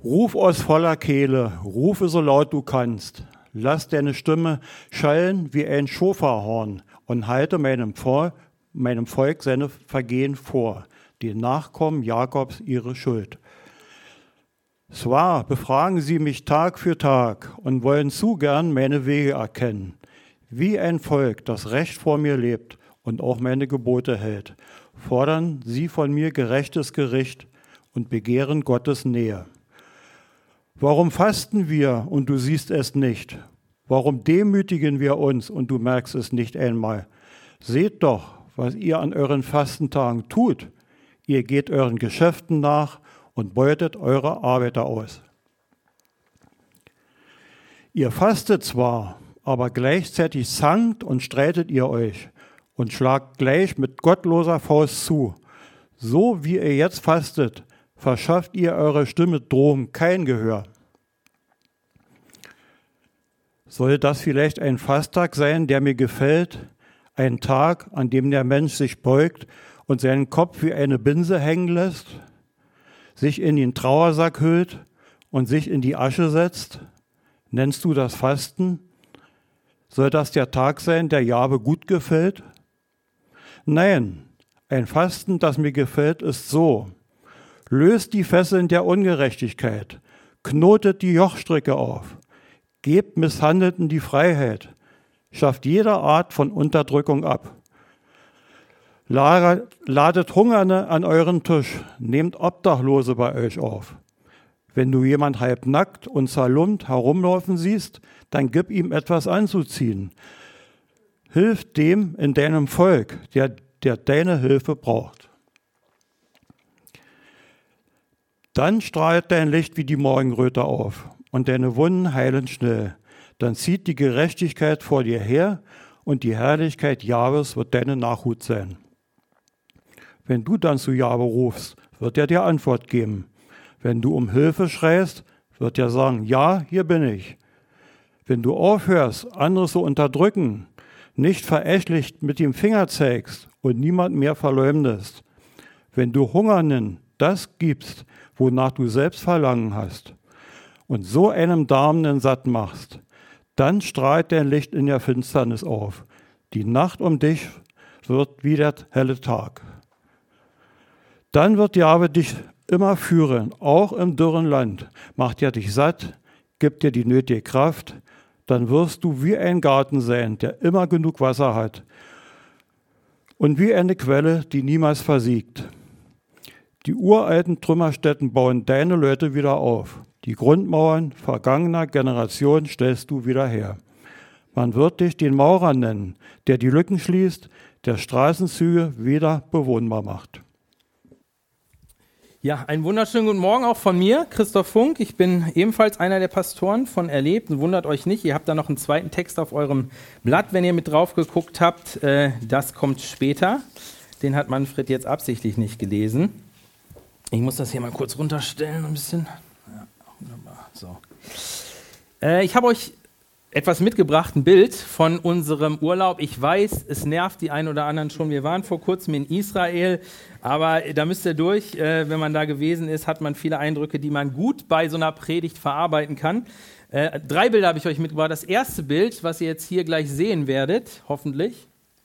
Ruf aus voller Kehle, rufe so laut du kannst. Lass deine Stimme schallen wie ein Schofarhorn und halte meinem Volk seine Vergehen vor, den Nachkommen Jakobs ihre Schuld. Zwar befragen sie mich Tag für Tag und wollen zu gern meine Wege erkennen, wie ein Volk, das recht vor mir lebt und auch meine Gebote hält, fordern sie von mir gerechtes Gericht und begehren Gottes Nähe. Warum fasten wir und du siehst es nicht? Warum demütigen wir uns und du merkst es nicht einmal? Seht doch, was ihr an euren Fastentagen tut. Ihr geht euren Geschäften nach und beutet eure Arbeiter aus. Ihr fastet zwar, aber gleichzeitig zankt und streitet ihr euch und schlagt gleich mit gottloser Faust zu. So wie ihr jetzt fastet, verschafft ihr eurer Stimme Drohung kein Gehör. Soll das vielleicht ein Fasttag sein, der mir gefällt? Ein Tag, an dem der Mensch sich beugt und seinen Kopf wie eine Binse hängen lässt, sich in den Trauersack hüllt und sich in die Asche setzt? Nennst du das Fasten? Soll das der Tag sein, der Jahwe gut gefällt? Nein, ein Fasten, das mir gefällt, ist so. Löst die Fesseln der Ungerechtigkeit, knotet die Jochstricke auf, gebt Misshandelten die Freiheit, schafft jede Art von Unterdrückung ab. Ladet Hungernde an euren Tisch, nehmt Obdachlose bei euch auf. Wenn du jemand halbnackt und zerlumpt herumlaufen siehst, dann gib ihm etwas anzuziehen. Hilf dem in deinem Volk, der deine Hilfe braucht. Dann strahlt dein Licht wie die Morgenröte auf und deine Wunden heilen schnell. Dann zieht die Gerechtigkeit vor dir her und die Herrlichkeit Jahwes wird deine Nachhut sein. Wenn du dann zu Jahwe rufst, wird er dir Antwort geben. Wenn du um Hilfe schreist, wird er sagen, ja, hier bin ich. Wenn du aufhörst, andere zu unterdrücken, nicht verächtlich mit dem Finger zeigst und niemand mehr verleumdest, wenn du Hungernden das gibst, wonach du selbst Verlangen hast, und so einem Darmenden satt machst, dann strahlt dein Licht in der Finsternis auf. Die Nacht um dich wird wie der helle Tag. Dann wird Jahwe dich immer führen, auch im dürren Land. Macht er dich satt, gibt dir die nötige Kraft, dann wirst du wie ein Garten sein, der immer genug Wasser hat und wie eine Quelle, die niemals versiegt. Die uralten Trümmerstätten bauen deine Leute wieder auf. Die Grundmauern vergangener Generationen stellst du wieder her. Man wird dich den Maurer nennen, der die Lücken schließt, der Straßenzüge wieder bewohnbar macht. Ja, einen wunderschönen guten Morgen auch von mir, Christoph Funk. Ich bin ebenfalls einer der Pastoren von Erlebt. Wundert euch nicht, ihr habt da noch einen zweiten Text auf eurem Blatt, wenn ihr mit drauf geguckt habt. Das kommt später. Den hat Manfred jetzt absichtlich nicht gelesen. Ich muss das hier mal kurz runterstellen, ein bisschen. Ja, wunderbar. So. Ich habe euch etwas mitgebracht, ein Bild von unserem Urlaub. Ich weiß, es nervt die einen oder anderen schon. Wir waren vor kurzem in Israel, aber da müsst ihr durch. Wenn man da gewesen ist, hat man viele Eindrücke, die man gut bei so einer Predigt verarbeiten kann. 3 Bilder habe ich euch mitgebracht. Das erste Bild, was ihr jetzt hier gleich sehen werdet, hoffentlich,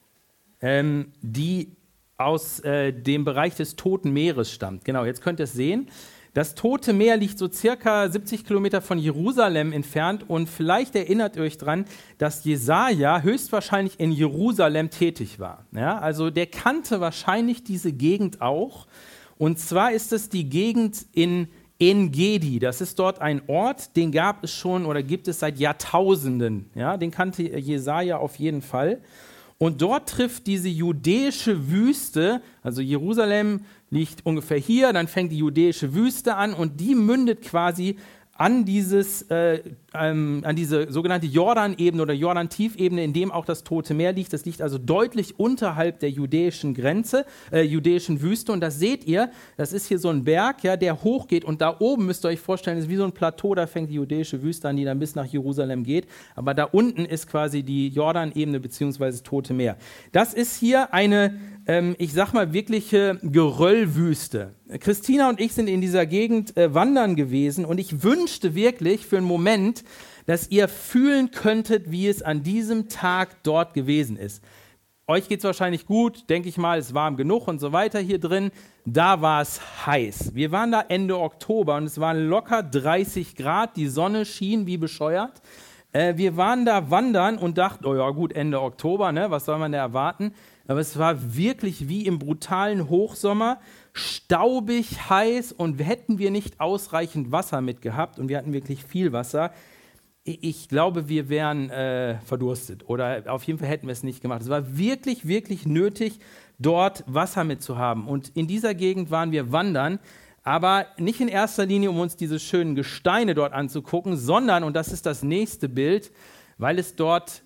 die aus dem Bereich des Toten Meeres stammt. Genau, jetzt könnt ihr es sehen. Das Tote Meer liegt so circa 70 Kilometer von Jerusalem entfernt und vielleicht erinnert ihr euch dran, dass Jesaja höchstwahrscheinlich in Jerusalem tätig war. Ja, also der kannte wahrscheinlich diese Gegend auch. Und zwar ist es die Gegend in En-Gedi. Das ist dort ein Ort, den gab es schon oder gibt es seit Jahrtausenden. Ja, den kannte Jesaja auf jeden Fall. Und dort trifft diese judäische Wüste, also Jerusalem liegt ungefähr hier, dann fängt die judäische Wüste an und die mündet quasi an diese sogenannte Jordanebene oder Jordan-Tiefebene, in dem auch das Tote Meer liegt. Das liegt also deutlich unterhalb der judäischen Grenze, judäischen Wüste. Und das seht ihr, das ist hier so ein Berg, ja, der hochgeht. Und da oben müsst ihr euch vorstellen, ist wie so ein Plateau, da fängt die judäische Wüste an, die dann bis nach Jerusalem geht. Aber da unten ist quasi die Jordanebene bzw. das Tote Meer. Das ist hier eine ich sag mal, wirkliche Geröllwüste. Christina und ich sind in dieser Gegend wandern gewesen und ich wünschte wirklich für einen Moment, dass ihr fühlen könntet, wie es an diesem Tag dort gewesen ist. Euch geht es wahrscheinlich gut, denke ich mal, es ist warm genug und so weiter hier drin. Da war es heiß. Wir waren da Ende Oktober und es waren locker 30 Grad, die Sonne schien wie bescheuert. Wir waren da wandern und dachten, oh ja gut, Ende Oktober, ne, was soll man da erwarten? Aber es war wirklich wie im brutalen Hochsommer, staubig, heiß und hätten wir nicht ausreichend Wasser mitgehabt und wir hatten wirklich viel Wasser, ich glaube, wir wären verdurstet oder auf jeden Fall hätten wir es nicht gemacht. Es war wirklich, wirklich nötig, dort Wasser mitzuhaben. Und in dieser Gegend waren wir wandern, aber nicht in erster Linie, um uns diese schönen Gesteine dort anzugucken, sondern, und das ist das nächste Bild, weil es dort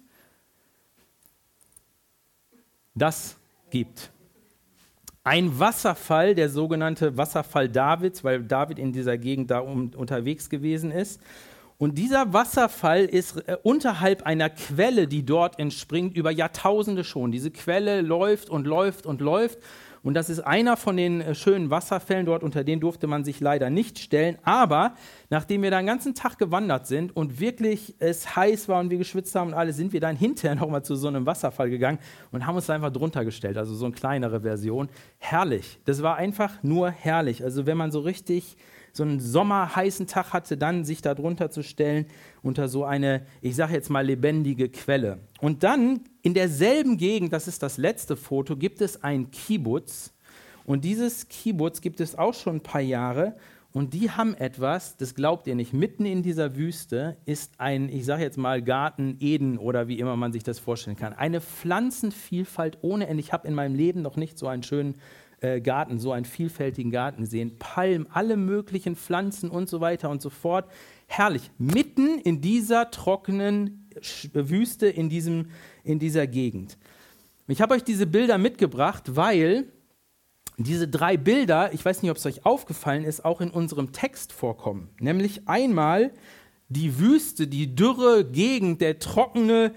das gibt. Ein Wasserfall, der sogenannte Wasserfall Davids, weil David in dieser Gegend da unterwegs gewesen ist. Und dieser Wasserfall ist unterhalb einer Quelle, die dort entspringt, über Jahrtausende schon. Diese Quelle läuft und läuft und läuft. Und das ist einer von den schönen Wasserfällen dort, unter den durfte man sich leider nicht stellen. Aber nachdem wir da den ganzen Tag gewandert sind und wirklich es heiß war und wir geschwitzt haben und alles, sind wir dann hinterher nochmal zu so einem Wasserfall gegangen und haben uns da einfach drunter gestellt. Also so eine kleinere Version. Herrlich. Das war einfach nur herrlich. Also wenn man so richtig so einen sommerheißen Tag hatte, dann sich da drunter zu stellen unter so eine, ich sage jetzt mal, lebendige Quelle. Und dann in derselben Gegend, das ist das letzte Foto, gibt es ein Kibbutz. Und dieses Kibbutz gibt es auch schon ein paar Jahre. Und die haben etwas, das glaubt ihr nicht, mitten in dieser Wüste ist ein, ich sage jetzt mal, Garten Eden oder wie immer man sich das vorstellen kann. Eine Pflanzenvielfalt ohne Ende. Ich habe in meinem Leben noch nicht so einen schönen Garten, so einen vielfältigen Garten gesehen. Palmen, alle möglichen Pflanzen und so weiter und so fort. Herrlich. Mitten in dieser trockenen Wüste, in dieser Gegend. Ich habe euch diese Bilder mitgebracht, weil diese 3 Bilder, ich weiß nicht, ob es euch aufgefallen ist, auch in unserem Text vorkommen. Nämlich einmal die Wüste, die dürre Gegend, die trockene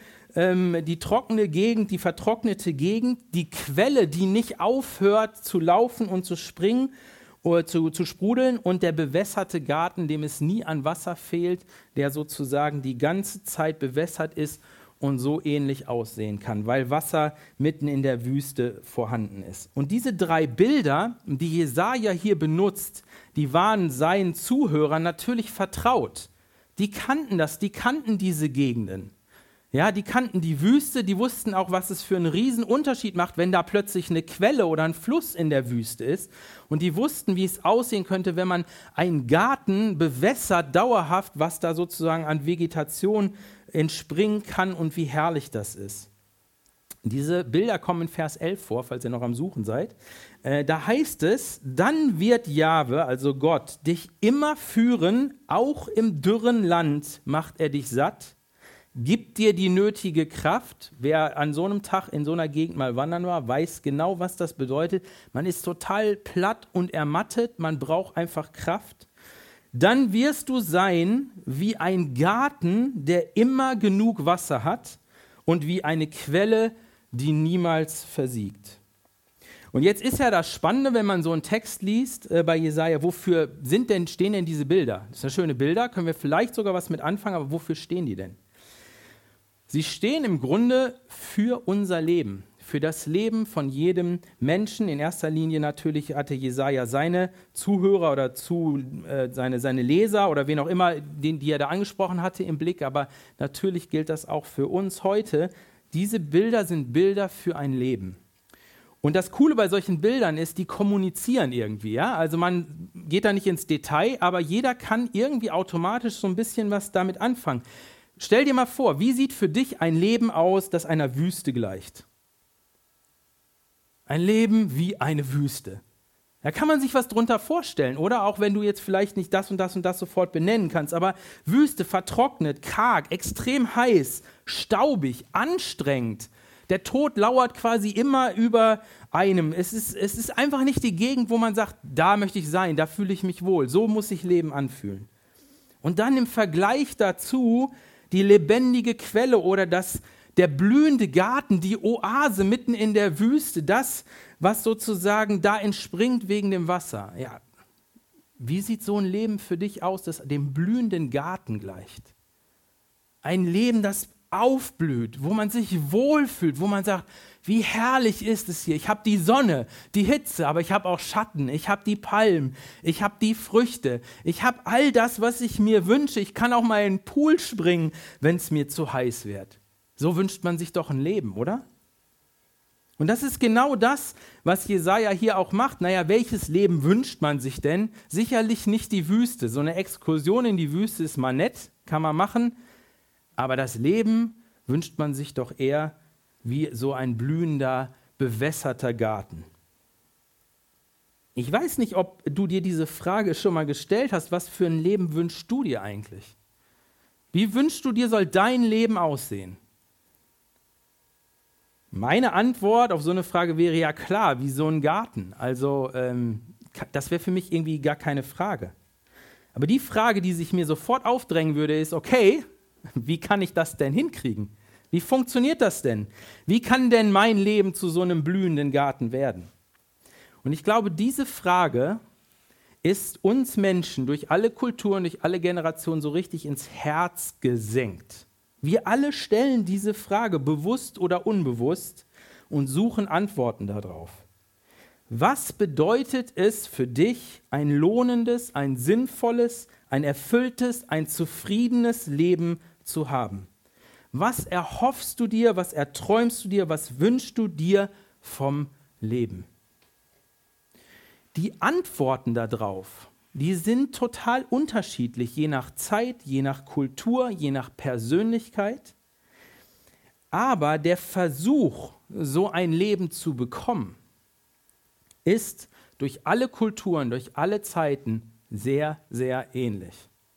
Gegend, die vertrocknete Gegend, die Quelle, die nicht aufhört zu laufen und zu springen oder zu sprudeln und der bewässerte Garten, dem es nie an Wasser fehlt, der sozusagen die ganze Zeit bewässert ist und so ähnlich aussehen kann, weil Wasser mitten in der Wüste vorhanden ist. Und diese 3 Bilder, die Jesaja hier benutzt, die waren seinen Zuhörern natürlich vertraut. Die kannten das, die kannten diese Gegenden. Ja, die kannten die Wüste, die wussten auch, was es für einen riesen Unterschied macht, wenn da plötzlich eine Quelle oder ein Fluss in der Wüste ist. Und die wussten, wie es aussehen könnte, wenn man einen Garten bewässert, dauerhaft, was da sozusagen an Vegetation entspringen kann und wie herrlich das ist. Diese Bilder kommen in Vers 11 vor, falls ihr noch am Suchen seid. Da heißt es, dann wird Jahwe, also Gott, dich immer führen, auch im dürren Land macht er dich satt. Gibt dir die nötige Kraft. Wer an so einem Tag in so einer Gegend mal wandern war, weiß genau, was das bedeutet. Man ist total platt und ermattet, man braucht einfach Kraft. Dann wirst du sein wie ein Garten, der immer genug Wasser hat und wie eine Quelle, die niemals versiegt. Und jetzt ist ja das Spannende, wenn man so einen Text liest bei Jesaja, wofür stehen denn diese Bilder? Das sind schöne Bilder, können wir vielleicht sogar was mit anfangen, aber wofür stehen die denn? Sie stehen im Grunde für unser Leben, für das Leben von jedem Menschen. In erster Linie natürlich hatte Jesaja seine Zuhörer oder seine Leser oder wen auch immer, die er da angesprochen hatte im Blick. Aber natürlich gilt das auch für uns heute. Diese Bilder sind Bilder für ein Leben. Und das Coole bei solchen Bildern ist, die kommunizieren irgendwie. Ja? Also man geht da nicht ins Detail, aber jeder kann irgendwie automatisch so ein bisschen was damit anfangen. Stell dir mal vor, wie sieht für dich ein Leben aus, das einer Wüste gleicht? Ein Leben wie eine Wüste. Da kann man sich was drunter vorstellen, oder? Auch wenn du jetzt vielleicht nicht das und das und das sofort benennen kannst, aber Wüste, vertrocknet, karg, extrem heiß, staubig, anstrengend. Der Tod lauert quasi immer über einem. Es ist einfach nicht die Gegend, wo man sagt, da möchte ich sein, da fühle ich mich wohl. So muss sich Leben anfühlen. Und dann im Vergleich dazu die lebendige Quelle oder das der blühende Garten, die Oase mitten in der Wüste, das, was sozusagen da entspringt wegen dem Wasser. Ja, wie sieht so ein Leben für dich aus, das dem blühenden Garten gleicht? Ein Leben, das aufblüht, wo man sich wohlfühlt, wo man sagt, wie herrlich ist es hier. Ich habe die Sonne, die Hitze, aber ich habe auch Schatten, ich habe die Palmen, ich habe die Früchte, ich habe all das, was ich mir wünsche. Ich kann auch mal in den Pool springen, wenn es mir zu heiß wird. So wünscht man sich doch ein Leben, oder? Und das ist genau das, was Jesaja hier auch macht. Naja, welches Leben wünscht man sich denn? Sicherlich nicht die Wüste. So eine Exkursion in die Wüste ist mal nett, kann man machen. Aber das Leben wünscht man sich doch eher wie so ein blühender, bewässerter Garten. Ich weiß nicht, ob du dir diese Frage schon mal gestellt hast, was für ein Leben wünschst du dir eigentlich? Wie wünschst du dir, soll dein Leben aussehen? Meine Antwort auf so eine Frage wäre ja klar, wie so ein Garten. Also das wäre für mich irgendwie gar keine Frage. Aber die Frage, die sich mir sofort aufdrängen würde, ist, okay, wie kann ich das denn hinkriegen? Wie funktioniert das denn? Wie kann denn mein Leben zu so einem blühenden Garten werden? Und ich glaube, diese Frage ist uns Menschen durch alle Kulturen, durch alle Generationen so richtig ins Herz gesenkt. Wir alle stellen diese Frage, bewusst oder unbewusst, und suchen Antworten darauf. Was bedeutet es für dich, ein lohnendes, ein sinnvolles, ein erfülltes, ein zufriedenes Leben zu haben? Was erhoffst du dir, was erträumst du dir, was wünschst du dir vom Leben? Die Antworten darauf, die sind total unterschiedlich, je nach Zeit, je nach Kultur, je nach Persönlichkeit. Aber der Versuch, so ein Leben zu bekommen, ist durch alle Kulturen, durch alle Zeiten sehr, sehr ähnlich.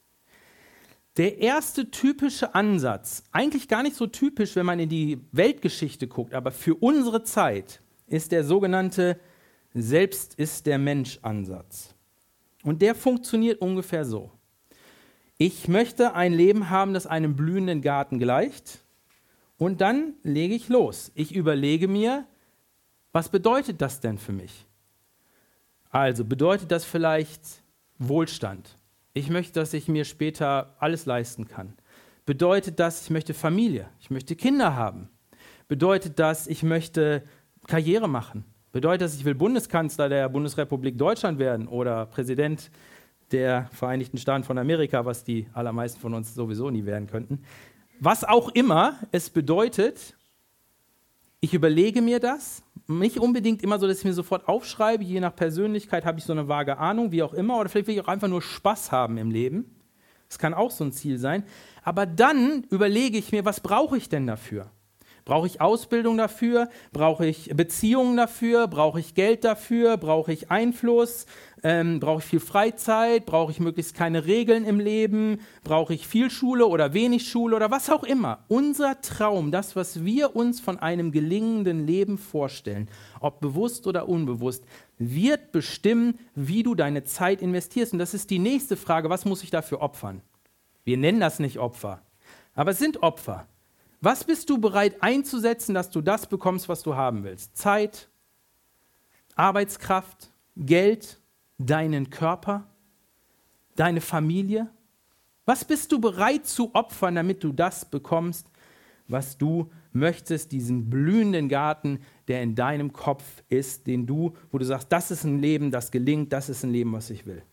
Der erste typische Ansatz, eigentlich gar nicht so typisch, wenn man in die Weltgeschichte guckt, aber für unsere Zeit, ist der sogenannte Selbst ist der Mensch-Ansatz. Und der funktioniert ungefähr so. Ich möchte ein Leben haben, das einem blühenden Garten gleicht, und dann lege ich los. Ich überlege mir, was bedeutet das denn für mich? Also bedeutet das vielleicht Wohlstand? Ich möchte, dass ich mir später alles leisten kann. Bedeutet das, ich möchte Familie, ich möchte Kinder haben? Bedeutet das, ich möchte Karriere machen? Bedeutet das, ich will Bundeskanzler der Bundesrepublik Deutschland werden oder Präsident der Vereinigten Staaten von Amerika, was die allermeisten von uns sowieso nie werden könnten? Was auch immer es bedeutet, ich überlege mir das, nicht unbedingt immer so, dass ich mir sofort aufschreibe, je nach Persönlichkeit habe ich so eine vage Ahnung, wie auch immer, oder vielleicht will ich auch einfach nur Spaß haben im Leben. Das kann auch so ein Ziel sein. Aber dann überlege ich mir, was brauche ich denn dafür? Brauche ich Ausbildung dafür? Brauche ich Beziehungen dafür? Brauche ich Geld dafür? Brauche ich Einfluss? Brauche ich viel Freizeit? Brauche ich möglichst keine Regeln im Leben? Brauche ich viel Schule oder wenig Schule oder was auch immer? Unser Traum, das, was wir uns von einem gelingenden Leben vorstellen, ob bewusst oder unbewusst, wird bestimmen, wie du deine Zeit investierst. Und das ist die nächste Frage, was muss ich dafür opfern? Wir nennen das nicht Opfer, aber es sind Opfer. Was bist du bereit einzusetzen, dass du das bekommst, was du haben willst? Zeit, Arbeitskraft, Geld, deinen Körper, deine Familie? Was bist du bereit zu opfern, damit du das bekommst, was du möchtest, diesen blühenden Garten, der in deinem Kopf ist, wo du sagst, das ist ein Leben, das gelingt, das ist ein Leben, was ich will.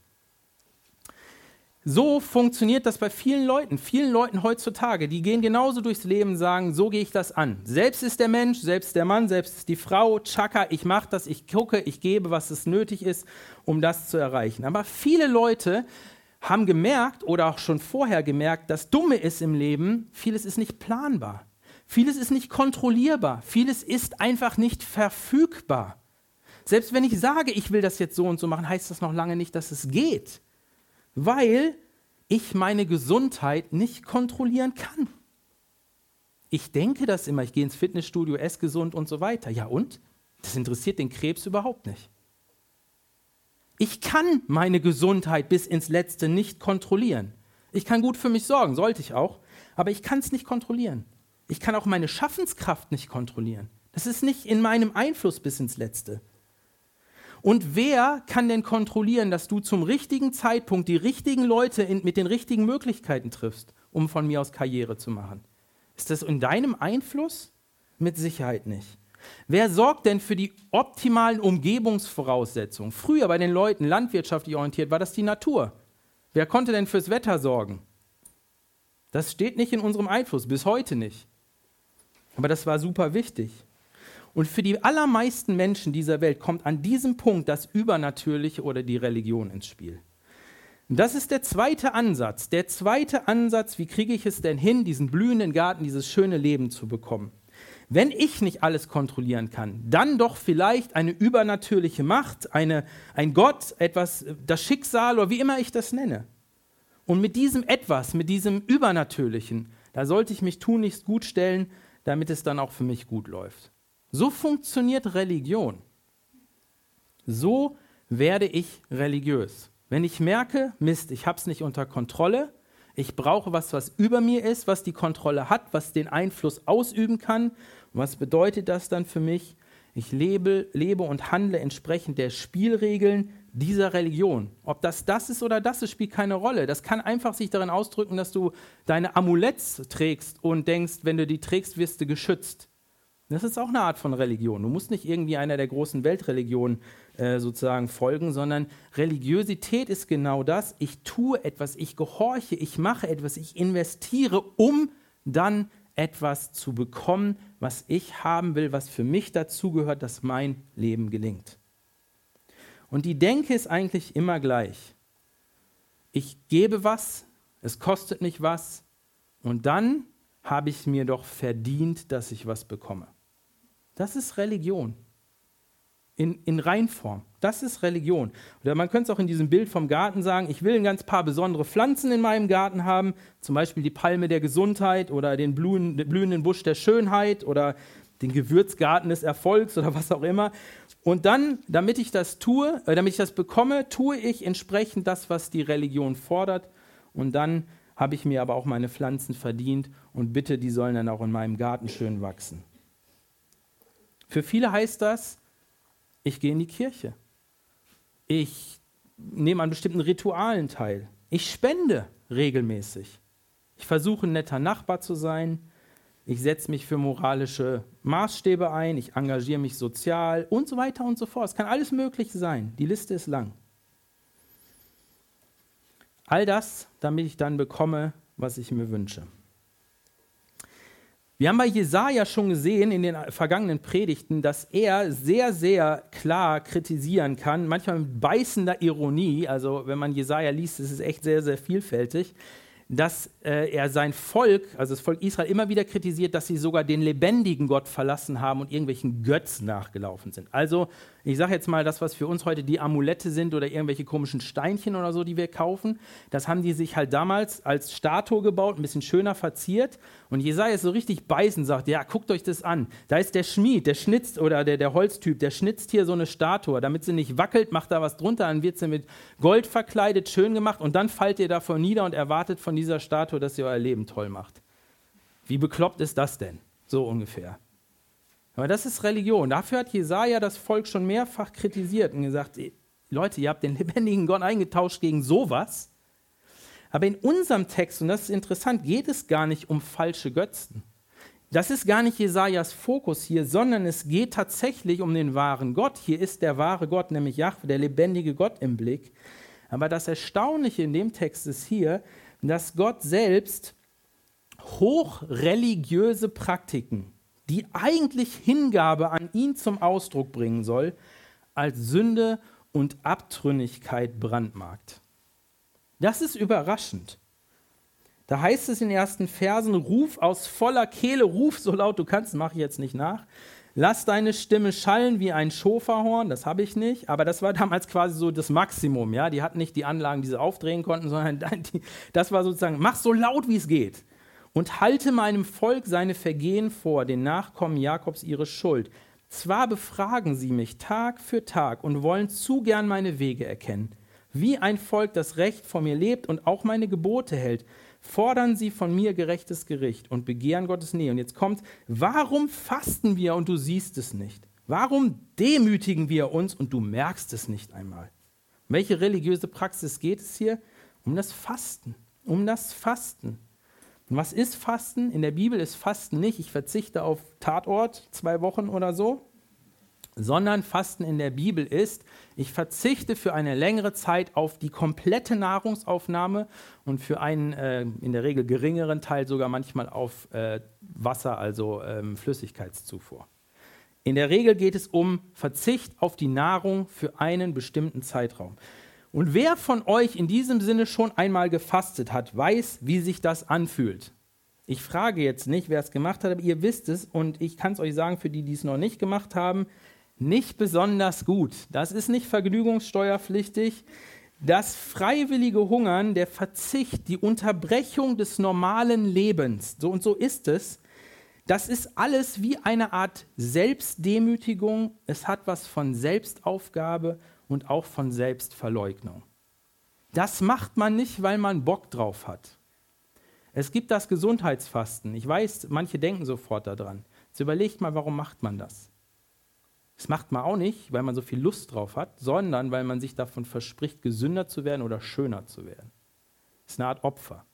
So funktioniert das bei vielen Leuten heutzutage. Die gehen genauso durchs Leben und sagen, so gehe ich das an. Selbst ist der Mensch, selbst der Mann, selbst ist die Frau, tschakka, ich mache das, ich gucke, ich gebe, was es nötig ist, um das zu erreichen. Aber viele Leute haben gemerkt oder auch schon vorher gemerkt, das Dumme ist im Leben, vieles ist nicht planbar. Vieles ist nicht kontrollierbar. Vieles ist einfach nicht verfügbar. Selbst wenn ich sage, ich will das jetzt so und so machen, heißt das noch lange nicht, dass es geht. Weil ich meine Gesundheit nicht kontrollieren kann. Ich denke das immer, ich gehe ins Fitnessstudio, esse gesund und so weiter. Ja und? Das interessiert den Krebs überhaupt nicht. Ich kann meine Gesundheit bis ins Letzte nicht kontrollieren. Ich kann gut für mich sorgen, sollte ich auch, aber ich kann es nicht kontrollieren. Ich kann auch meine Schaffenskraft nicht kontrollieren. Das ist nicht in meinem Einfluss bis ins Letzte. Und wer kann denn kontrollieren, dass du zum richtigen Zeitpunkt die richtigen Leute mit den richtigen Möglichkeiten triffst, um von mir aus Karriere zu machen? Ist das in deinem Einfluss? Mit Sicherheit nicht. Wer sorgt denn für die optimalen Umgebungsvoraussetzungen? Früher bei den Leuten landwirtschaftlich orientiert war das die Natur. Wer konnte denn fürs Wetter sorgen? Das steht nicht in unserem Einfluss, bis heute nicht. Aber das war super wichtig. Und für die allermeisten Menschen dieser Welt kommt an diesem Punkt das Übernatürliche oder die Religion ins Spiel. Und das ist der zweite Ansatz. Der zweite Ansatz, wie kriege ich es denn hin, diesen blühenden Garten, dieses schöne Leben zu bekommen? Wenn ich nicht alles kontrollieren kann, dann doch vielleicht eine übernatürliche Macht, ein Gott, etwas, das Schicksal oder wie immer ich das nenne. Und mit diesem Etwas, mit diesem Übernatürlichen, da sollte ich mich tunlichst gut stellen, damit es dann auch für mich gut läuft. So funktioniert Religion. So werde ich religiös. Wenn ich merke, Mist, ich habe es nicht unter Kontrolle, ich brauche was über mir ist, was die Kontrolle hat, was den Einfluss ausüben kann. Und was bedeutet das dann für mich? Ich lebe und handle entsprechend der Spielregeln dieser Religion. Ob das ist oder das ist, spielt keine Rolle. Das kann einfach sich darin ausdrücken, dass du deine Amuletts trägst und denkst, wenn du die trägst, wirst du geschützt. Das ist auch eine Art von Religion. Du musst nicht irgendwie einer der großen Weltreligionen sozusagen folgen, sondern Religiosität ist genau das. Ich tue etwas, ich gehorche, ich mache etwas, ich investiere, um dann etwas zu bekommen, was ich haben will, was für mich dazugehört, dass mein Leben gelingt. Und die Denke ist eigentlich immer gleich. Ich gebe was, es kostet mich was und dann habe ich mir doch verdient, dass ich was bekomme. Das ist Religion. In Reinform. Das ist Religion. Oder man könnte es auch in diesem Bild vom Garten sagen, ich will ein ganz paar besondere Pflanzen in meinem Garten haben, zum Beispiel die Palme der Gesundheit oder den blühenden Busch der Schönheit oder den Gewürzgarten des Erfolgs oder was auch immer. Und dann, damit ich das bekomme, tue ich entsprechend das, was die Religion fordert. Und dann habe ich mir aber auch meine Pflanzen verdient und bitte, die sollen dann auch in meinem Garten schön wachsen. Für viele heißt das, ich gehe in die Kirche. Ich nehme an bestimmten Ritualen teil. Ich spende regelmäßig. Ich versuche, ein netter Nachbar zu sein. Ich setze mich für moralische Maßstäbe ein. Ich engagiere mich sozial und so weiter und so fort. Es kann alles möglich sein. Die Liste ist lang. All das, damit ich dann bekomme, was ich mir wünsche. Wir haben bei Jesaja schon gesehen in den vergangenen Predigten, dass er sehr, sehr klar kritisieren kann, manchmal mit beißender Ironie, also wenn man Jesaja liest, ist es echt sehr, sehr vielfältig, dass er sein Volk, also das Volk Israel, immer wieder kritisiert, dass sie sogar den lebendigen Gott verlassen haben und irgendwelchen Götzen nachgelaufen sind. Also, ich sage jetzt mal, das, was für uns heute die Amulette sind oder irgendwelche komischen Steinchen oder so, die wir kaufen, das haben die sich halt damals als Statue gebaut, ein bisschen schöner verziert. Und Jesaja ist so richtig beißend, sagt, ja, guckt euch das an. Da ist der Schmied, der schnitzt, oder der Holztyp, der schnitzt hier so eine Statue. Damit sie nicht wackelt, macht da was drunter, dann wird sie mit Gold verkleidet, schön gemacht und dann fallt ihr davor nieder und erwartet von dieser Statue, dass ihr euer Leben toll macht. Wie bekloppt ist das denn? So ungefähr. Aber das ist Religion. Dafür hat Jesaja das Volk schon mehrfach kritisiert und gesagt, Leute, ihr habt den lebendigen Gott eingetauscht gegen sowas. Aber in unserem Text, und das ist interessant, geht es gar nicht um falsche Götzen. Das ist gar nicht Jesajas Fokus hier, sondern es geht tatsächlich um den wahren Gott. Hier ist der wahre Gott, nämlich Jahwe, der lebendige Gott im Blick. Aber das Erstaunliche in dem Text ist hier, dass Gott selbst hochreligiöse Praktiken, die eigentlich Hingabe an ihn zum Ausdruck bringen soll, als Sünde und Abtrünnigkeit brandmarkt. Das ist überraschend. Da heißt es in den ersten Versen, ruf aus voller Kehle, ruf so laut du kannst, mache ich jetzt nicht nach. Lass deine Stimme schallen wie ein Schofahorn, das habe ich nicht, aber das war damals quasi so das Maximum. Ja? Die hatten nicht die Anlagen, die sie aufdrehen konnten, sondern das war sozusagen, mach so laut wie es geht. Und halte meinem Volk seine Vergehen vor, den Nachkommen Jakobs ihre Schuld. Zwar befragen sie mich Tag für Tag und wollen zu gern meine Wege erkennen. Wie ein Volk, das recht vor mir lebt und auch meine Gebote hält, fordern sie von mir gerechtes Gericht und begehren Gottes Nähe. Und jetzt kommt, warum fasten wir und du siehst es nicht? Warum demütigen wir uns und du merkst es nicht einmal? Um welche religiöse Praxis geht es hier? Um das Fasten. Um das Fasten. Und was ist Fasten? In der Bibel ist Fasten nicht, ich verzichte auf Tatort 2 Wochen oder so, sondern Fasten in der Bibel ist, ich verzichte für eine längere Zeit auf die komplette Nahrungsaufnahme und für einen in der Regel geringeren Teil sogar manchmal auf Wasser, also Flüssigkeitszufuhr. In der Regel geht es um Verzicht auf die Nahrung für einen bestimmten Zeitraum. Und wer von euch in diesem Sinne schon einmal gefastet hat, weiß, wie sich das anfühlt. Ich frage jetzt nicht, wer es gemacht hat, aber ihr wisst es und ich kann es euch sagen, für die, die es noch nicht gemacht haben, nicht besonders gut. Das ist nicht vergnügungssteuerpflichtig. Das freiwillige Hungern, der Verzicht, die Unterbrechung des normalen Lebens, so und so ist es, das ist alles wie eine Art Selbstdemütigung. Es hat was von Selbstaufgabe und auch von Selbstverleugnung. Das macht man nicht, weil man Bock drauf hat. Es gibt das Gesundheitsfasten. Ich weiß, manche denken sofort daran. Jetzt überlegt mal, warum macht man das? Das macht man auch nicht, weil man so viel Lust drauf hat, sondern weil man sich davon verspricht, gesünder zu werden oder schöner zu werden. Das ist eine Art Opfer.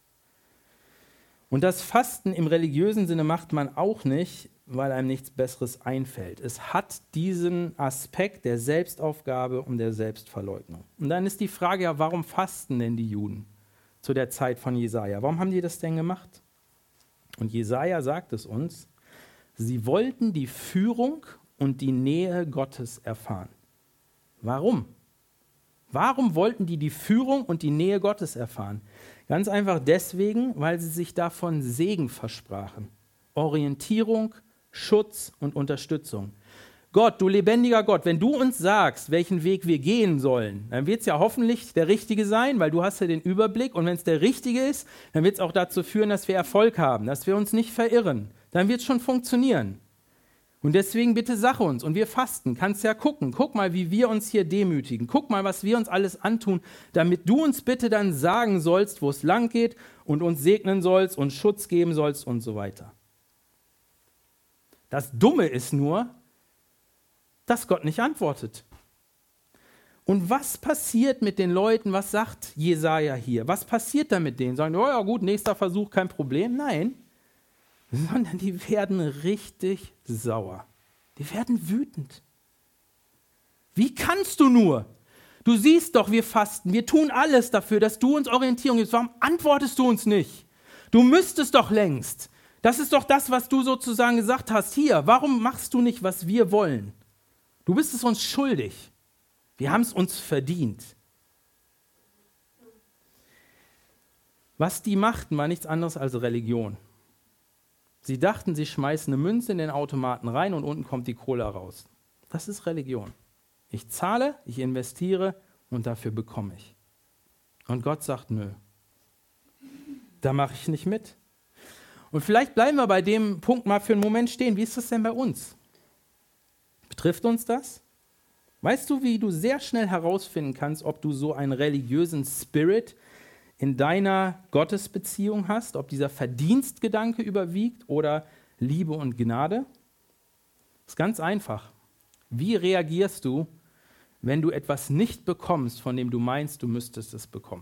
Und das Fasten im religiösen Sinne macht man auch nicht, weil einem nichts Besseres einfällt. Es hat diesen Aspekt der Selbstaufgabe und der Selbstverleugnung. Und dann ist die Frage, ja, warum fasten denn die Juden zu der Zeit von Jesaja? Warum haben die das denn gemacht? Und Jesaja sagt es uns, sie wollten die Führung und die Nähe Gottes erfahren. Warum? Warum wollten die Führung und die Nähe Gottes erfahren? Ganz einfach deswegen, weil sie sich davon Segen versprachen. Orientierung, Schutz und Unterstützung. Gott, du lebendiger Gott, wenn du uns sagst, welchen Weg wir gehen sollen, dann wird es ja hoffentlich der richtige sein, weil du hast ja den Überblick. Und wenn es der richtige ist, dann wird es auch dazu führen, dass wir Erfolg haben, dass wir uns nicht verirren. Dann wird es schon funktionieren. Und deswegen bitte sag uns, und wir fasten, kannst ja gucken, guck mal, wie wir uns hier demütigen, guck mal, was wir uns alles antun, damit du uns bitte dann sagen sollst, wo es lang geht und uns segnen sollst und Schutz geben sollst und so weiter. Das Dumme ist nur, dass Gott nicht antwortet. Und was passiert mit den Leuten, was sagt Jesaja hier? Was passiert da mit denen? Sagen, oh ja gut, nächster Versuch, kein Problem. Nein. Sondern die werden richtig sauer. Die werden wütend. Wie kannst du nur? Du siehst doch, wir fasten, wir tun alles dafür, dass du uns Orientierung gibst. Warum antwortest du uns nicht? Du müsstest doch längst. Das ist doch das, was du sozusagen gesagt hast. Hier, warum machst du nicht, was wir wollen? Du bist es uns schuldig. Wir haben es uns verdient. Was die machten, war nichts anderes als Religion. Sie dachten, sie schmeißen eine Münze in den Automaten rein und unten kommt die Kohle raus. Das ist Religion. Ich zahle, ich investiere und dafür bekomme ich. Und Gott sagt, nö, da mache ich nicht mit. Und vielleicht bleiben wir bei dem Punkt mal für einen Moment stehen. Wie ist das denn bei uns? Betrifft uns das? Weißt du, wie du sehr schnell herausfinden kannst, ob du so einen religiösen Spirit in deiner Gottesbeziehung hast, ob dieser Verdienstgedanke überwiegt oder Liebe und Gnade? Das ist ganz einfach. Wie reagierst du, wenn du etwas nicht bekommst, von dem du meinst, du müsstest es bekommen?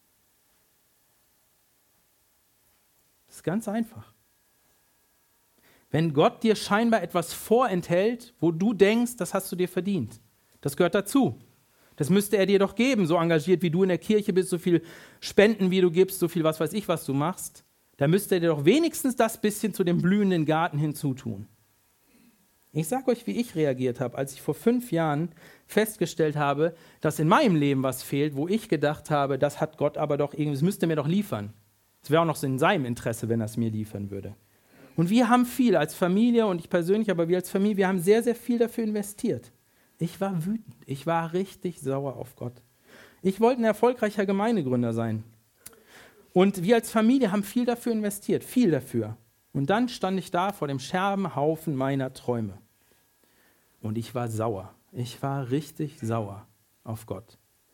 Das ist ganz einfach. Wenn Gott dir scheinbar etwas vorenthält, wo du denkst, das hast du dir verdient. Das gehört dazu. Das müsste er dir doch geben, so engagiert wie du in der Kirche bist, so viel Spenden wie du gibst, so viel was weiß ich, was du machst. Da müsste er dir doch wenigstens das bisschen zu dem blühenden Garten hinzutun. Ich sage euch, wie ich reagiert habe, als ich vor 5 Jahren festgestellt habe, dass in meinem Leben was fehlt, wo ich gedacht habe, das hat Gott aber doch irgendwie, das müsste er mir doch liefern. Es wäre auch noch so in seinem Interesse, wenn er es mir liefern würde. Und wir haben viel als Familie und ich persönlich, aber wir als Familie, wir haben sehr, sehr viel dafür investiert. Ich war wütend. Ich war richtig sauer auf Gott. Ich wollte ein erfolgreicher Gemeindegründer sein. Und wir als Familie haben viel dafür investiert, viel dafür. Und dann stand ich da vor dem Scherbenhaufen meiner Träume. Und ich war sauer. Ich war richtig sauer auf Gott.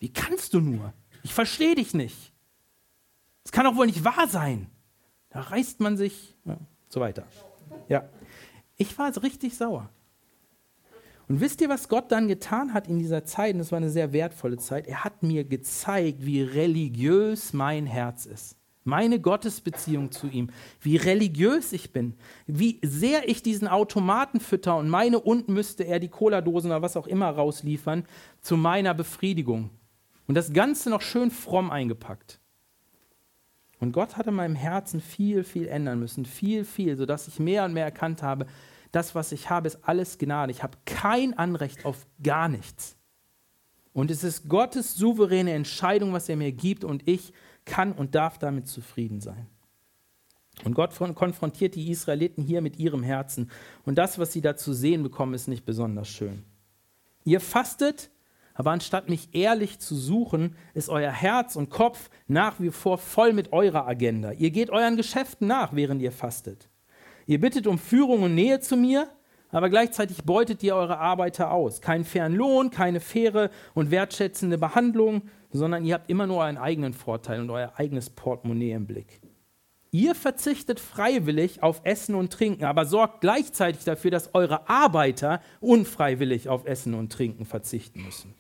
Wie kannst du nur? Ich verstehe dich nicht. Das kann doch wohl nicht wahr sein. Da reißt man sich, ja, so weiter. Ja, ich war richtig sauer. Und wisst ihr, was Gott dann getan hat in dieser Zeit? Und das war eine sehr wertvolle Zeit. Er hat mir gezeigt, wie religiös mein Herz ist. Meine Gottesbeziehung zu ihm. Wie religiös ich bin. Wie sehr ich diesen Automaten fütter und meine unten müsste er die Cola-Dosen oder was auch immer rausliefern zu meiner Befriedigung. Und das Ganze noch schön fromm eingepackt. Und Gott hat in meinem Herzen viel, viel ändern müssen. Viel, viel, sodass ich mehr und mehr erkannt habe, das, was ich habe, ist alles Gnade. Ich habe kein Anrecht auf gar nichts. Und es ist Gottes souveräne Entscheidung, was er mir gibt, und ich kann und darf damit zufrieden sein. Und Gott konfrontiert die Israeliten hier mit ihrem Herzen. Und das, was sie da zu sehen bekommen, ist nicht besonders schön. Ihr fastet, aber anstatt mich ehrlich zu suchen, ist euer Herz und Kopf nach wie vor voll mit eurer Agenda. Ihr geht euren Geschäften nach, während ihr fastet. Ihr bittet um Führung und Nähe zu mir, aber gleichzeitig beutet ihr eure Arbeiter aus. Keinen fairen Lohn, keine faire und wertschätzende Behandlung, sondern ihr habt immer nur euren eigenen Vorteil und euer eigenes Portemonnaie im Blick. Ihr verzichtet freiwillig auf Essen und Trinken, aber sorgt gleichzeitig dafür, dass eure Arbeiter unfreiwillig auf Essen und Trinken verzichten müssen.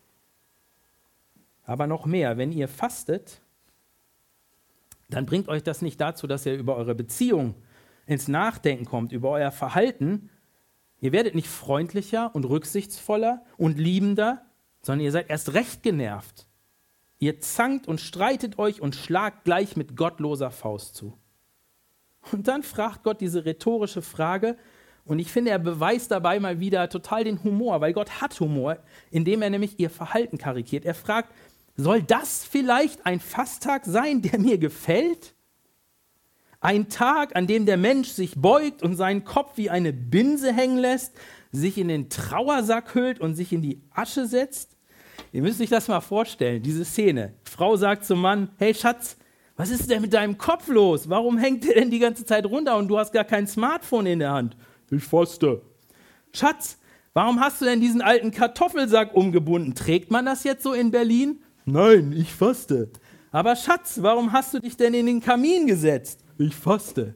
Aber noch mehr, wenn ihr fastet, dann bringt euch das nicht dazu, dass ihr über eure Beziehung ins Nachdenken kommt, über euer Verhalten. Ihr werdet nicht freundlicher und rücksichtsvoller und liebender, sondern ihr seid erst recht genervt. Ihr zankt und streitet euch und schlagt gleich mit gottloser Faust zu. Und dann fragt Gott diese rhetorische Frage, und ich finde, er beweist dabei mal wieder total den Humor, weil Gott hat Humor, indem er nämlich ihr Verhalten karikiert. Er fragt, soll das vielleicht ein Fasttag sein, der mir gefällt? Ein Tag, an dem der Mensch sich beugt und seinen Kopf wie eine Binse hängen lässt, sich in den Trauersack hüllt und sich in die Asche setzt? Ihr müsst euch das mal vorstellen, diese Szene. Frau sagt zum Mann, hey Schatz, was ist denn mit deinem Kopf los? Warum hängt der denn die ganze Zeit runter und du hast gar kein Smartphone in der Hand? Ich faste. Schatz, warum hast du denn diesen alten Kartoffelsack umgebunden? Trägt man das jetzt so in Berlin? Nein, ich faste. Aber Schatz, warum hast du dich denn in den Kamin gesetzt? Ich faste.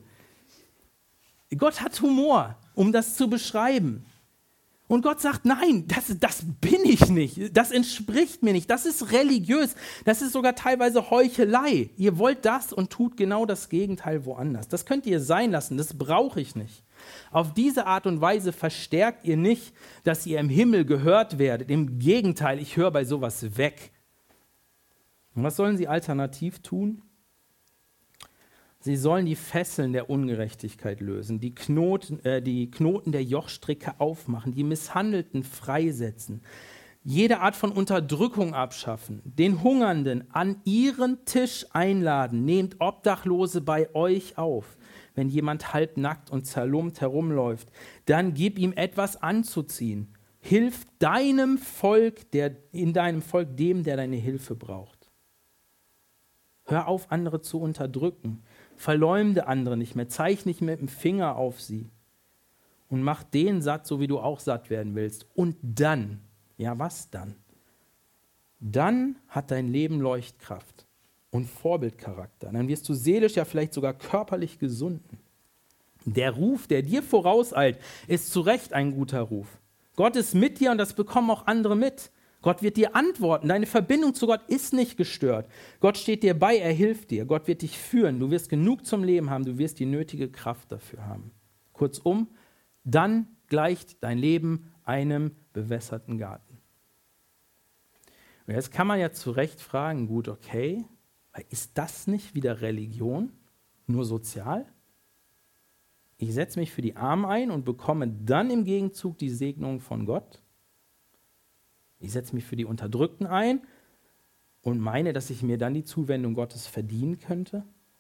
Gott hat Humor, um das zu beschreiben. Und Gott sagt, nein, das bin ich nicht, das entspricht mir nicht, das ist religiös, das ist sogar teilweise Heuchelei. Ihr wollt das und tut genau das Gegenteil woanders. Das könnt ihr sein lassen, das brauche ich nicht. Auf diese Art und Weise verstärkt ihr nicht, dass ihr im Himmel gehört werdet. Im Gegenteil, ich höre bei sowas weg. Und was sollen sie alternativ tun? Sie sollen die Fesseln der Ungerechtigkeit lösen, die Knoten der Jochstricke aufmachen, die Misshandelten freisetzen, jede Art von Unterdrückung abschaffen, den Hungernden an ihren Tisch einladen, nehmt Obdachlose bei euch auf. Wenn jemand halbnackt und zerlumpt herumläuft, dann gib ihm etwas anzuziehen. Hilf deinem Volk, in deinem Volk dem, der deine Hilfe braucht. Hör auf, andere zu unterdrücken. Verleumde andere nicht mehr, zeig nicht mit dem Finger auf sie und mach den satt, so wie du auch satt werden willst. Und dann, ja was dann? Dann hat dein Leben Leuchtkraft und Vorbildcharakter. Dann wirst du seelisch, ja vielleicht sogar körperlich gesunden. Der Ruf, der dir vorauseilt, ist zu Recht ein guter Ruf. Gott ist mit dir und das bekommen auch andere mit. Gott wird dir antworten. Deine Verbindung zu Gott ist nicht gestört. Gott steht dir bei, er hilft dir. Gott wird dich führen. Du wirst genug zum Leben haben. Du wirst die nötige Kraft dafür haben. Kurzum, dann gleicht dein Leben einem bewässerten Garten. Und jetzt kann man ja zu Recht fragen, gut, okay, ist das nicht wieder Religion? Nur sozial? Ich setze mich für die Armen ein und bekomme dann im Gegenzug die Segnung von Gott? Ich setze mich für die Unterdrückten ein und meine, dass ich mir dann die Zuwendung Gottes verdienen könnte?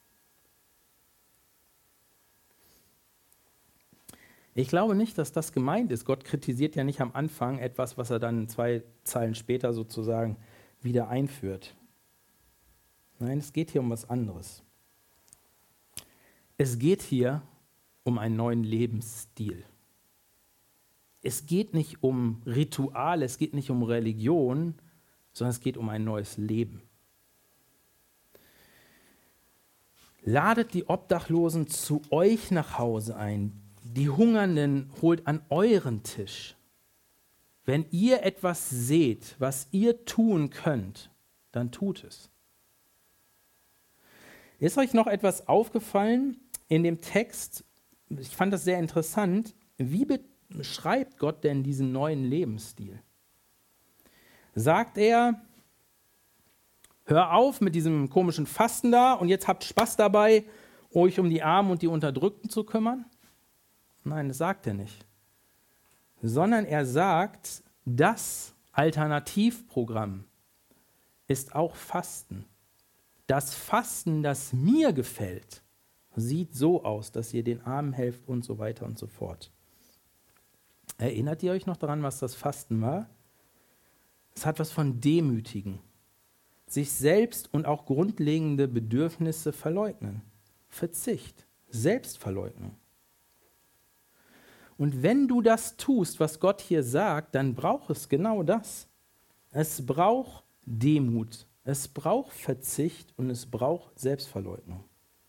Ich glaube nicht, dass das gemeint ist. Gott kritisiert ja nicht am Anfang etwas, was er dann 2 Zeilen später sozusagen wieder einführt. Nein, es geht hier um was anderes. Es geht hier um einen neuen Lebensstil. Es geht nicht um Rituale, es geht nicht um Religion, sondern es geht um ein neues Leben. Ladet die Obdachlosen zu euch nach Hause ein. Die Hungernden holt an euren Tisch. Wenn ihr etwas seht, was ihr tun könnt, dann tut es. Ist euch noch etwas aufgefallen in dem Text? Ich fand das sehr interessant. Wie beschreibt Gott denn diesen neuen Lebensstil? Sagt er, hör auf mit diesem komischen Fasten da und jetzt habt Spaß dabei, euch um die Armen und die Unterdrückten zu kümmern? Nein, das sagt er nicht. Sondern er sagt, das Alternativprogramm ist auch Fasten. Das Fasten, das mir gefällt, sieht so aus, dass ihr den Armen helft und so weiter und so fort. Erinnert ihr euch noch daran, was das Fasten war? Es hat was von Demütigen. Sich selbst und auch grundlegende Bedürfnisse verleugnen. Verzicht, Selbstverleugnung. Und wenn du das tust, was Gott hier sagt, dann braucht es genau das. Es braucht Demut, es braucht Verzicht und es braucht Selbstverleugnung.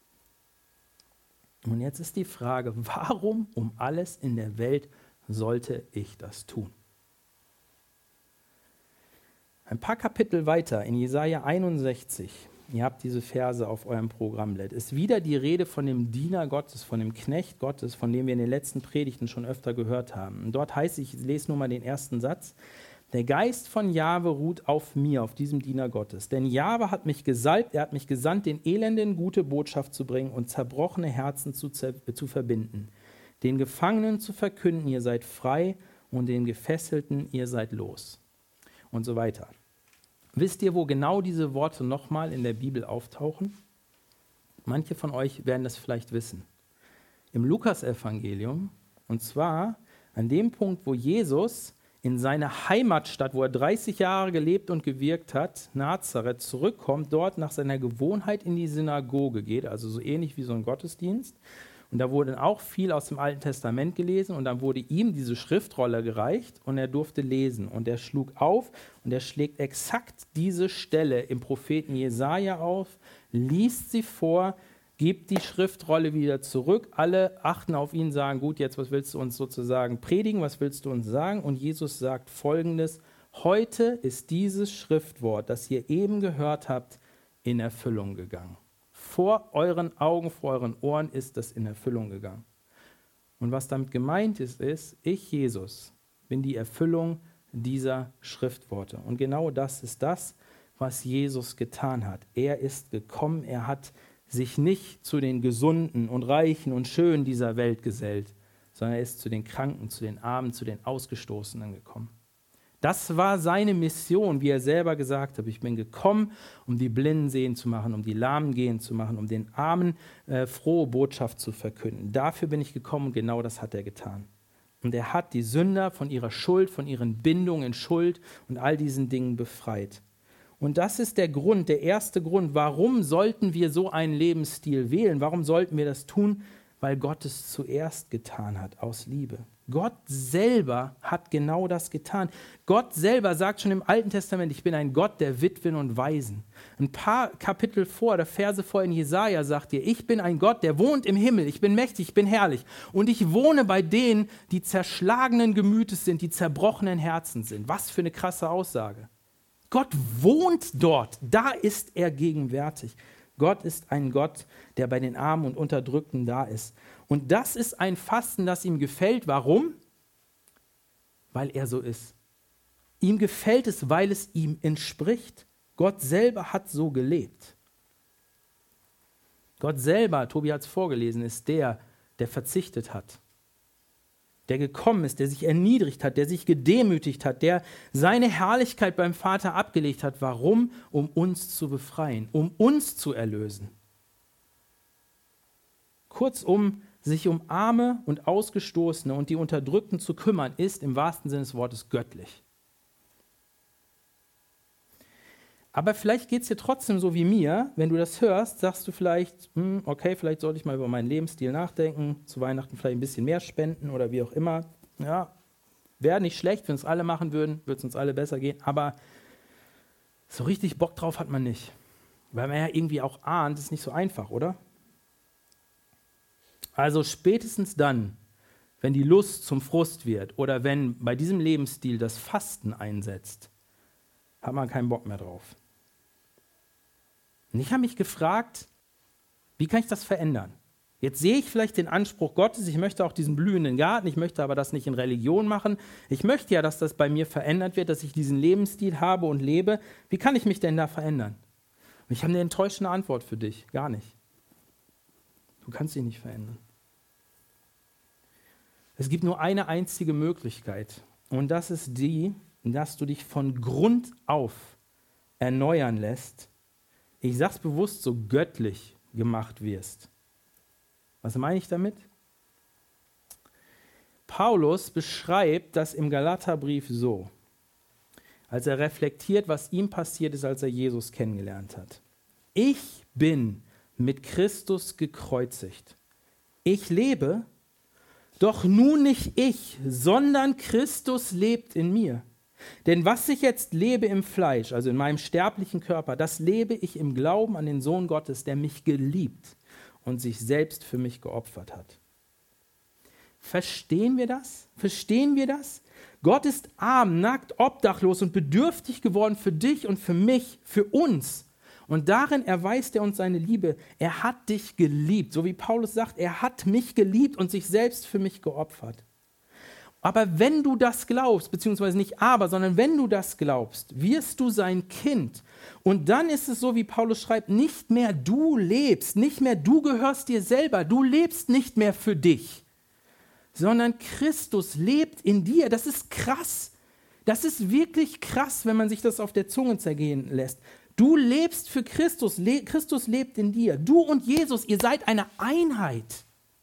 Und jetzt ist die Frage, warum um alles in der Welt sollte ich das tun? Ein paar Kapitel weiter in Jesaja 61, ihr habt diese Verse auf eurem Programmblatt, ist wieder die Rede von dem Diener Gottes, von dem Knecht Gottes, von dem wir in den letzten Predigten schon öfter gehört haben. Und dort heißt, ich lese nur mal den ersten Satz, der Geist von Jahwe ruht auf mir, auf diesem Diener Gottes. Denn Jahwe hat mich gesalbt, er hat mich gesandt, den Elenden gute Botschaft zu bringen und zerbrochene Herzen zu verbinden. Den Gefangenen zu verkünden, ihr seid frei, und den Gefesselten, ihr seid los. Und so weiter. Wisst ihr, wo genau diese Worte nochmal in der Bibel auftauchen? Manche von euch werden das vielleicht wissen. Im Lukasevangelium, und zwar an dem Punkt, wo Jesus in seine Heimatstadt, wo er 30 Jahre gelebt und gewirkt hat, Nazareth, zurückkommt, dort nach seiner Gewohnheit in die Synagoge geht, also so ähnlich wie so ein Gottesdienst. Und da wurde auch viel aus dem Alten Testament gelesen und dann wurde ihm diese Schriftrolle gereicht und er durfte lesen. Und er schlug auf und er schlägt exakt diese Stelle im Propheten Jesaja auf, liest sie vor, gibt die Schriftrolle wieder zurück. Alle achten auf ihn, sagen, gut, jetzt was willst du uns sozusagen predigen, was willst du uns sagen? Und Jesus sagt Folgendes, heute ist dieses Schriftwort, das ihr eben gehört habt, in Erfüllung gegangen. Vor euren Augen, vor euren Ohren ist das in Erfüllung gegangen. Und was damit gemeint ist, ich, Jesus, bin die Erfüllung dieser Schriftworte. Und genau das ist das, was Jesus getan hat. Er ist gekommen, er hat sich nicht zu den Gesunden und Reichen und Schönen dieser Welt gesellt, sondern er ist zu den Kranken, zu den Armen, zu den Ausgestoßenen gekommen. Das war seine Mission, wie er selber gesagt hat. Ich bin gekommen, um die Blinden sehen zu machen, um die Lahmen gehen zu machen, um den Armen frohe Botschaft zu verkünden. Dafür bin ich gekommen und genau das hat er getan. Und er hat die Sünder von ihrer Schuld, von ihren Bindungen in Schuld und all diesen Dingen befreit. Und das ist der Grund, der erste Grund, warum sollten wir so einen Lebensstil wählen? Warum sollten wir das tun? Weil Gott es zuerst getan hat, aus Liebe. Gott selber hat genau das getan. Gott selber sagt schon im Alten Testament, ich bin ein Gott der Witwen und Waisen. Ein paar Kapitel vor, oder Verse vor in Jesaja sagt er, ich bin ein Gott, der wohnt im Himmel, ich bin mächtig, ich bin herrlich. Und ich wohne bei denen, die zerschlagenen Gemütes sind, die zerbrochenen Herzen sind. Was für eine krasse Aussage. Gott wohnt dort, da ist er gegenwärtig. Gott ist ein Gott, der bei den Armen und Unterdrückten da ist. Und das ist ein Fasten, das ihm gefällt. Warum? Weil er so ist. Ihm gefällt es, weil es ihm entspricht. Gott selber hat so gelebt. Gott selber, Tobi hat es vorgelesen, ist der verzichtet hat. Der gekommen ist, der sich erniedrigt hat, der sich gedemütigt hat, der seine Herrlichkeit beim Vater abgelegt hat. Warum? Um uns zu befreien, um uns zu erlösen. Kurzum, sich um Arme und Ausgestoßene und die Unterdrückten zu kümmern, ist im wahrsten Sinne des Wortes göttlich. Aber vielleicht geht es dir trotzdem so wie mir, wenn du das hörst, sagst du vielleicht, okay, vielleicht sollte ich mal über meinen Lebensstil nachdenken, zu Weihnachten vielleicht ein bisschen mehr spenden oder wie auch immer. Ja, wäre nicht schlecht, wenn es alle machen würden, würde es uns alle besser gehen, aber So richtig Bock drauf hat man nicht. Weil man ja irgendwie auch ahnt, ist nicht so einfach, oder? Also spätestens dann, wenn die Lust zum Frust wird oder wenn bei diesem Lebensstil das Fasten einsetzt, hat man keinen Bock mehr drauf. Und ich habe mich gefragt, wie kann ich das verändern? Jetzt sehe ich vielleicht den Anspruch Gottes, ich möchte auch diesen blühenden Garten, ich möchte aber das nicht in Religion machen. Ich möchte ja, dass das bei mir verändert wird, dass ich diesen Lebensstil habe und lebe. Wie kann ich mich denn da verändern? Und ich habe eine enttäuschende Antwort für dich. Gar nicht. Du kannst dich nicht verändern. Es gibt nur eine einzige Möglichkeit. Und das ist die, dass du dich von Grund auf erneuern lässt. Ich sage es bewusst, so göttlich gemacht wirst. Was meine ich damit? Paulus beschreibt das im Galaterbrief so, als er reflektiert, was ihm passiert ist, als er Jesus kennengelernt hat. Ich bin mit Christus gekreuzigt. Ich lebe, doch nun nicht ich, sondern Christus lebt in mir. Denn was ich jetzt lebe im Fleisch, also in meinem sterblichen Körper, das lebe ich im Glauben an den Sohn Gottes, der mich geliebt und sich selbst für mich geopfert hat. Verstehen wir das? Verstehen wir das? Gott ist arm, nackt, obdachlos und bedürftig geworden für dich und für mich, für uns. Und darin erweist er uns seine Liebe. Er hat dich geliebt, so wie Paulus sagt, er hat mich geliebt und sich selbst für mich geopfert. Aber wenn du das glaubst, beziehungsweise nicht aber, sondern wenn du das glaubst, wirst du sein Kind. Und dann ist es so, wie Paulus schreibt, nicht mehr du lebst, nicht mehr du gehörst dir selber, du lebst nicht mehr für dich, sondern Christus lebt in dir. Das ist krass. Das ist wirklich krass, wenn man sich das auf der Zunge zergehen lässt. Du lebst für Christus, Christus lebt in dir. Du und Jesus, ihr seid eine Einheit.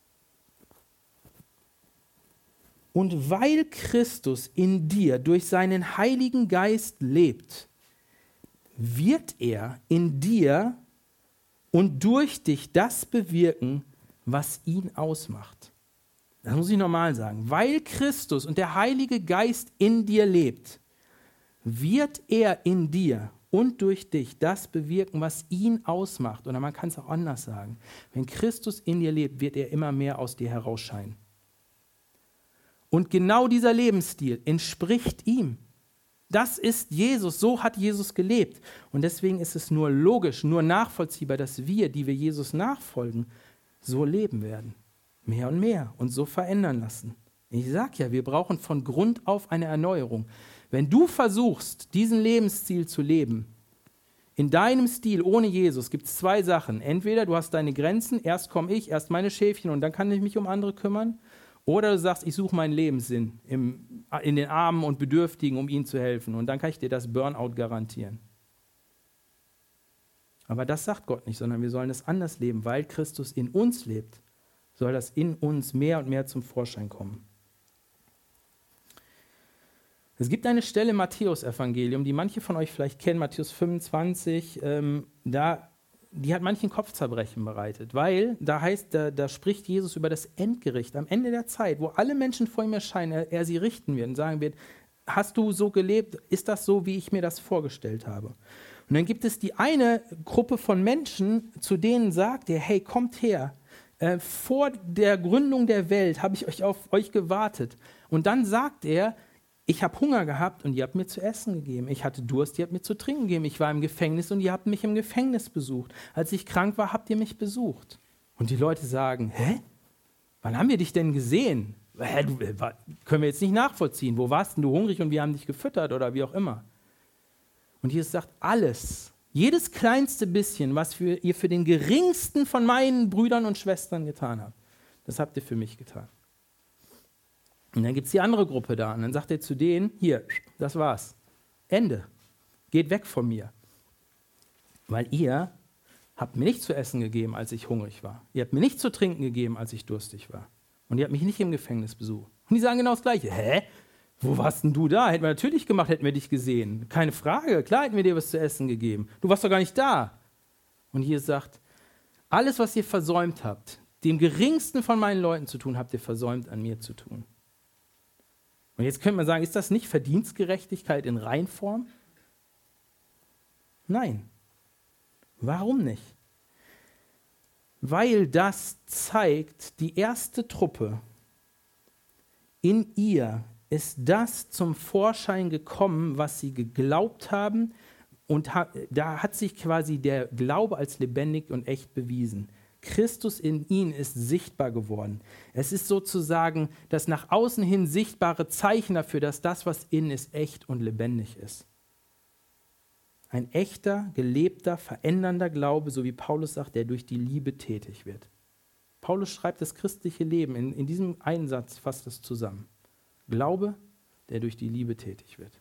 Und weil Christus in dir durch seinen Heiligen Geist lebt, wird er in dir und durch dich das bewirken, was ihn ausmacht. Das muss ich nochmal sagen. Weil Christus und der Heilige Geist in dir lebt, wird er in dir und durch dich das bewirken, was ihn ausmacht. Oder man kann es auch anders sagen. Wenn Christus in dir lebt, wird er immer mehr aus dir herausscheinen. Und genau dieser Lebensstil entspricht ihm. Das ist Jesus, so hat Jesus gelebt. Und deswegen ist es nur logisch, nur nachvollziehbar, dass wir, die wir Jesus nachfolgen, so leben werden. Mehr und mehr und so verändern lassen. Ich sage ja, wir brauchen von Grund auf eine Erneuerung. Wenn du versuchst, diesen Lebensstil zu leben, in deinem Stil ohne Jesus gibt es zwei Sachen. Entweder du hast deine Grenzen, erst komme ich, erst meine Schäfchen und dann kann ich mich um andere kümmern. Oder du sagst, ich suche meinen Lebenssinn in den Armen und Bedürftigen, um ihnen zu helfen. Und dann kann ich dir das Burnout garantieren. Aber das sagt Gott nicht, sondern wir sollen es anders leben. Weil Christus in uns lebt, soll das in uns mehr und mehr zum Vorschein kommen. Es gibt eine Stelle im Matthäus-Evangelium, die manche von euch vielleicht kennen, Matthäus 25, die hat manchen Kopfzerbrechen bereitet, weil da heißt, da spricht Jesus über das Endgericht am Ende der Zeit, wo alle Menschen vor ihm erscheinen, er sie richten wird und sagen wird, hast du so gelebt, ist das so, wie ich mir das vorgestellt habe? Und dann gibt es die eine Gruppe von Menschen, zu denen sagt er, hey, kommt her, vor der Gründung der Welt habe ich auf euch gewartet. Und dann sagt er, ich habe Hunger gehabt und ihr habt mir zu essen gegeben. Ich hatte Durst, ihr habt mir zu trinken gegeben. Ich war im Gefängnis und ihr habt mich im Gefängnis besucht. Als ich krank war, habt ihr mich besucht. Und die Leute sagen, hä? Wann haben wir dich denn gesehen? Können wir jetzt nicht nachvollziehen. Wo warst denn du hungrig und wir haben dich gefüttert oder wie auch immer? Und Jesus sagt, alles, jedes kleinste bisschen, was ihr für den geringsten von meinen Brüdern und Schwestern getan habt, das habt ihr für mich getan. Und dann gibt es die andere Gruppe da und dann sagt er zu denen, hier, das war's, Ende, geht weg von mir. Weil ihr habt mir nicht zu essen gegeben, als ich hungrig war. Ihr habt mir nicht zu trinken gegeben, als ich durstig war. Und ihr habt mich nicht im Gefängnis besucht. Und die sagen genau das Gleiche. Hä? Wo warst denn du da? Hätten wir natürlich gemacht, hätten wir dich gesehen. Keine Frage, klar hätten wir dir was zu essen gegeben. Du warst doch gar nicht da. Und Jesus sagt, alles, was ihr versäumt habt, dem geringsten von meinen Leuten zu tun, habt ihr versäumt, an mir zu tun. Und jetzt könnte man sagen, ist das nicht Verdienstgerechtigkeit in Reinform? Nein. Warum nicht? Weil das zeigt, die erste Truppe, in ihr ist das zum Vorschein gekommen, was sie geglaubt haben, und da hat sich quasi der Glaube als lebendig und echt bewiesen. Christus in ihnen ist sichtbar geworden. Es ist sozusagen das nach außen hin sichtbare Zeichen dafür, dass das, was innen ist, echt und lebendig ist. Ein echter, gelebter, verändernder Glaube, so wie Paulus sagt, der durch die Liebe tätig wird. Paulus schreibt das christliche Leben, in diesem einen Satz fasst es zusammen. Glaube, der durch die Liebe tätig wird.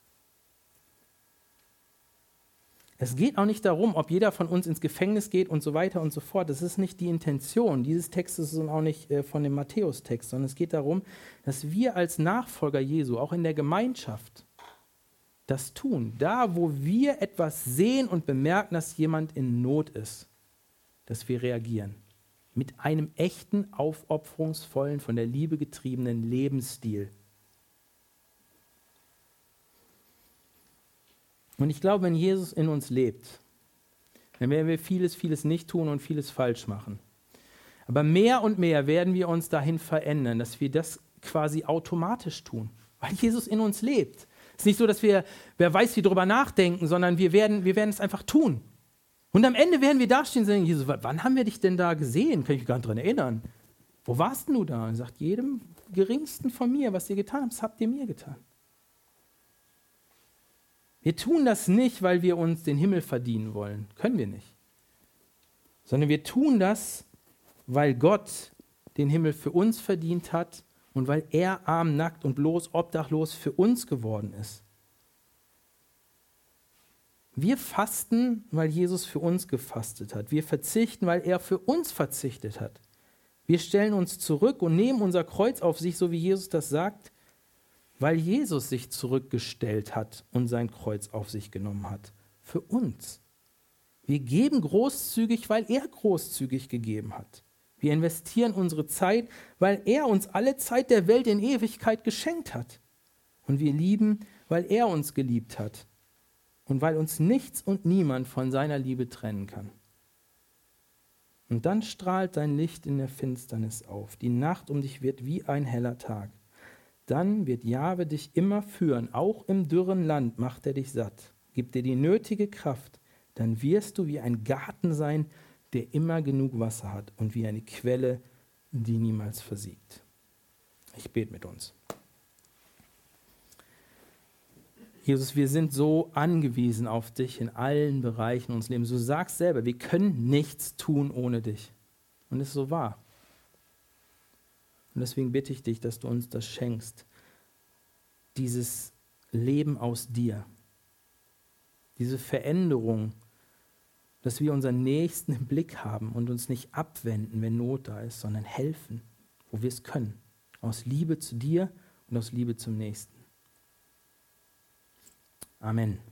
Es geht auch nicht darum, ob jeder von uns ins Gefängnis geht und so weiter und so fort. Das ist nicht die Intention dieses Textes und auch nicht von dem Matthäus-Text, sondern es geht darum, dass wir als Nachfolger Jesu, auch in der Gemeinschaft, das tun. Da, wo wir etwas sehen und bemerken, dass jemand in Not ist, dass wir reagieren. Mit einem echten, aufopferungsvollen, von der Liebe getriebenen Lebensstil. Und ich glaube, wenn Jesus in uns lebt, dann werden wir vieles nicht tun und vieles falsch machen. Aber mehr und mehr werden wir uns dahin verändern, dass wir das quasi automatisch tun, weil Jesus in uns lebt. Es ist nicht so, dass wir, wer weiß, wie drüber nachdenken, sondern wir werden es einfach tun. Und am Ende werden wir dastehen und sagen, Jesus, wann haben wir dich denn da gesehen? Kann ich mich gar nicht daran erinnern. Wo warst denn du da? Und er sagt, jedem geringsten von mir, was ihr getan habt, das habt ihr mir getan. Wir tun das nicht, weil wir uns den Himmel verdienen wollen. Können wir nicht. Sondern wir tun das, weil Gott den Himmel für uns verdient hat und weil er arm, nackt und obdachlos für uns geworden ist. Wir fasten, weil Jesus für uns gefastet hat. Wir verzichten, weil er für uns verzichtet hat. Wir stellen uns zurück und nehmen unser Kreuz auf sich, so wie Jesus das sagt, weil Jesus sich zurückgestellt hat und sein Kreuz auf sich genommen hat. Für uns. Wir geben großzügig, weil er großzügig gegeben hat. Wir investieren unsere Zeit, weil er uns alle Zeit der Welt in Ewigkeit geschenkt hat. Und wir lieben, weil er uns geliebt hat. Und weil uns nichts und niemand von seiner Liebe trennen kann. Und dann strahlt dein Licht in der Finsternis auf. Die Nacht um dich wird wie ein heller Tag. Dann wird Jahwe dich immer führen, auch im dürren Land macht er dich satt, gibt dir die nötige Kraft, dann wirst du wie ein Garten sein, der immer genug Wasser hat und wie eine Quelle, die niemals versiegt. Ich bete mit uns. Jesus, wir sind so angewiesen auf dich in allen Bereichen unseres Lebens. Du sagst selber, wir können nichts tun ohne dich. Und es ist so wahr. Und deswegen bitte ich dich, dass du uns das schenkst. Dieses Leben aus dir. Diese Veränderung, dass wir unseren Nächsten im Blick haben und uns nicht abwenden, wenn Not da ist, sondern helfen, wo wir es können. Aus Liebe zu dir und aus Liebe zum Nächsten. Amen.